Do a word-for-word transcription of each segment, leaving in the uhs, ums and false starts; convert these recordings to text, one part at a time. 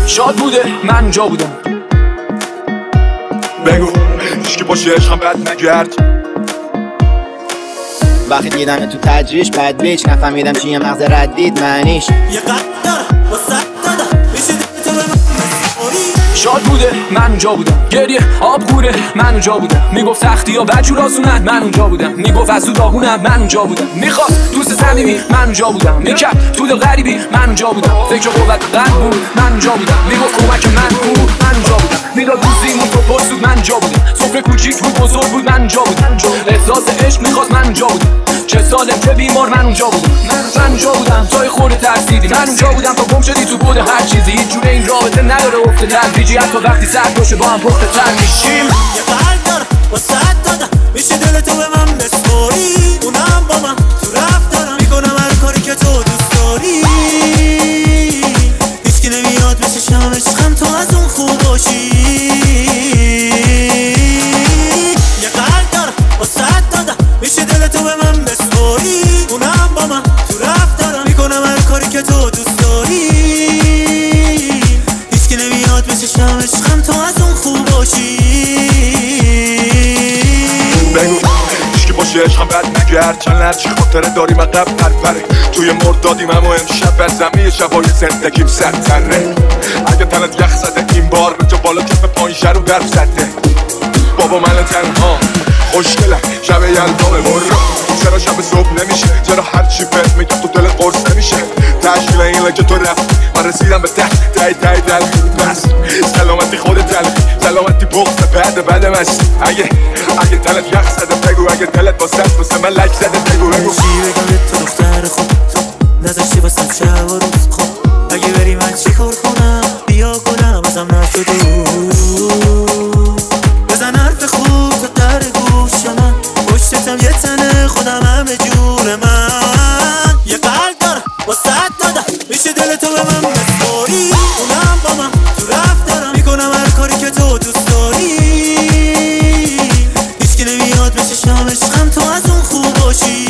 شاد بوده من اونجا بودم. بگو هیچکی باشه عشقم بد نگرد. وقتی دیدم تو تجریش بد بیچ نفهمیدم چیه مغز ردید معنیش. یه قدر واسه دادم میشه تو به من شاد بوده من اونجا بودم. گریه آب غوره من اونجا بودم. میگفت تختی یا بجور آسونن من اونجا بودم. میگفت از تو داغونم من اونجا بودم. میخواد دوست صمیمی من اونجا بودم. میکرد تو دل غریبی من اونجا بودم. فکر قوت قلب بود من اونجا بودم. میگفت کمک من بود من اونجا بودم. میداد دوزیمون تو پرسود من اونجا بودم. سفره کوچیک بود بزرگ بود من اونجا بودم. احساس عشق میخواست من اونجا بودم. چه سالم چه بیمار من اونجا بودم. من اونجا بودم جای خورده ترسیدی. من اونجا بودم تا گم شدی تو بود هر چیزی. هیچ جوره این رابطه نداره افت تدریجی. حتی وقتی سرد باشه با هم پخته تر میشیم. یه قلب دارم واسه دادم میشه دل تو به من بسپاری. اونم با من تو رفتارم میکنم هر کاری که تو دوست داری. هیچکی نمیاد بشه شم عشقم تو از اون خوب باشی. یه قلب دارم واسه دادم میشه دل تو به من بسپاری. اونم با من تو رفتارم میکنم هر کاری که تو دوست داری. هیچکی نمیاد بشه شم عشقم تو از اون خوب باشی. بگو هیچکی باشه عشقم بد نگرد. چند لحظه خاطره داریم عقب پرپره. توی مردادیم اما امشب بر زمین شبای زندگیم سرتره. اگه تنت یخ زده این بار به جا بالا کف پایین رو برف زده. بابا من تنها خوشگلم شب یلدامه برو. چرا شب صبح نمیشه؟ چرا هرچی فکر میگم تو دل قرص نمیشه؟ تشکیل این لگه تو رفت من رسیدم به ته تای تای دلخی. بس سلامتی خودت دلخی سلامتی بغض بعد بعد مست. اگه اگه دلت یخ زده بگو. اگه دلت واسه واسه من لک زده بگو بگو چی بگم تو دختر خوب تو نذاشتی واسم شب و روز خوب. اگه بری من چی کار کنم بیا گلم ازم نشده. بزن حرف خوب تو در گوش من. پشتتم یه تنه خودم همه جور من. یه قلب دارم واسه دادم میشه دل تو به من بسپاری. اونم با من تو رفتارم میکنم هر کاری که تو دوست داری. هیچکی نمیاد بشه شم عشقم تو از اون خوب باشی.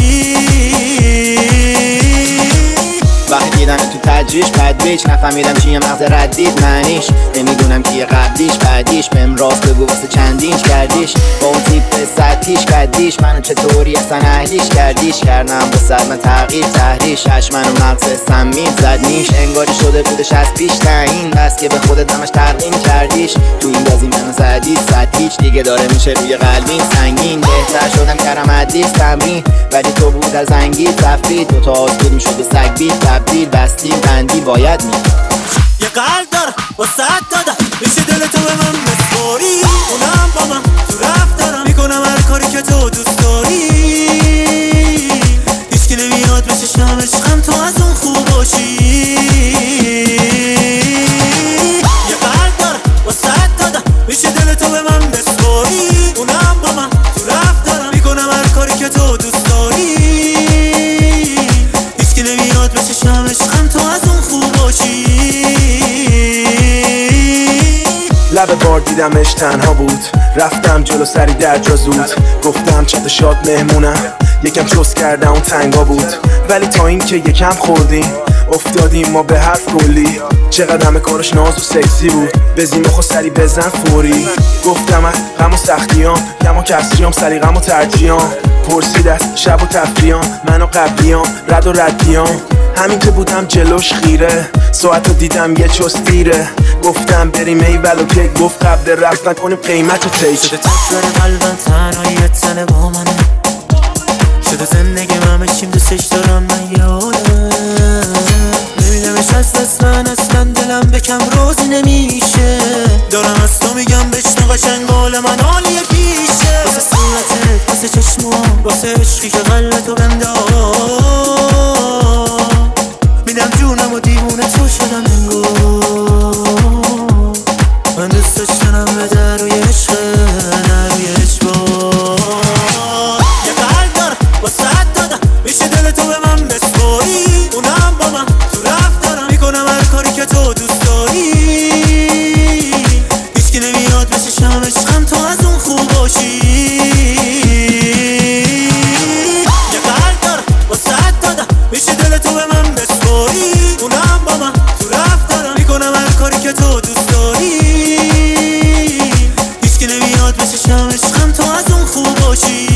وقتی دیدم تو تجریش بد بیچ نفهمیدم چیه مغز ردید معنیش. نمیدونم کیه قبلیش بعدیش. بهم راست بگو واسه چندینش کردیش. با اون تیپ سطحیش قدیش. منو چطوری اصلا اهلیش کردیش. کردم با صد من تغییر تحریش. هش منو مغز سمین زد نیش. انگاری شده بودش از پیش تعیین. بس که به خودت همش تقدیم کردیش. تو این بازی منو زدید صد هیچ دیگه داره میشه روی قلبین سنگین. بهتر شدم کردم حدیث تمرین ولی تو بود از انگیز رفتی. دوتا آزگود میشد به سگ بیت تبدیل بستیم بندی باید می. یه قلب دارم واسه دادم میشه دل تو به من بسپاری. اونم با من تو رفتارم میکنم هر کاری که تو دوست داری. هیچکی نمیاد بشه شم عشقم تو از اون خوب باشی. یه قلب دارم واسه دادم میشه دل تو به من بسپاری. اونم با من تو رفتارم میکنم هر کاری که تو دوست داری. هیچکی نمیاد بشه شم عشقم تو از اون خوب باشی. لب بار دیدمش تنها بود. رفتم جلو سری در جا زود. گفتم چت شاد مهمونم. یکم چوس کردم اون تنگا بود. ولی تا این که یکم خوردیم افتادیم ما به حرف کلی. چقدر همه کارش ناز و سکسی بود. بزیم خود سری بزن فوری. گفتم از غم و سختیام کم و کسریام سلیقم و ترجیام. پرسید از شب و تفریام من و قبلیام رد و ردیام. همین که بودم جلوش خیره ساعت رو دیدم یه چوس دیره. گفتم بریم ایول و کیک. گفت قبل رفت نکنیم قیمت و تیک. شده تکرار قلبم تنهایی یه تنه با منه. شده زندگی همه چیم دوستش دارم من یادم. نمیدمش از دست من اصلا دلم بکم روزی نمیشه. دارم از تو میگم بشنو قشنگ قول من عالیه پیشه. واسه صورتت واسه چشمام واسه عشقی که قلبتو بنداز. میدم جونم و دیوونه تو شدم انگار. من دوست داشتنم به در روی عشق نه روی اجبار. یه قلب دارم واسه دادم میشه دل تو به من بسپاری. اونم با من تو رفتارم میکنم هر کاری که تو دوست داری. هیچکی نمیاد بشه شم عشقم تو از اون خوب باشی. یه قلب دارم واسه دادم میشه دل تو به من بسپاری. اونم با من تو رفتارم میکنم باشم عشقم تو از اون خوب باشی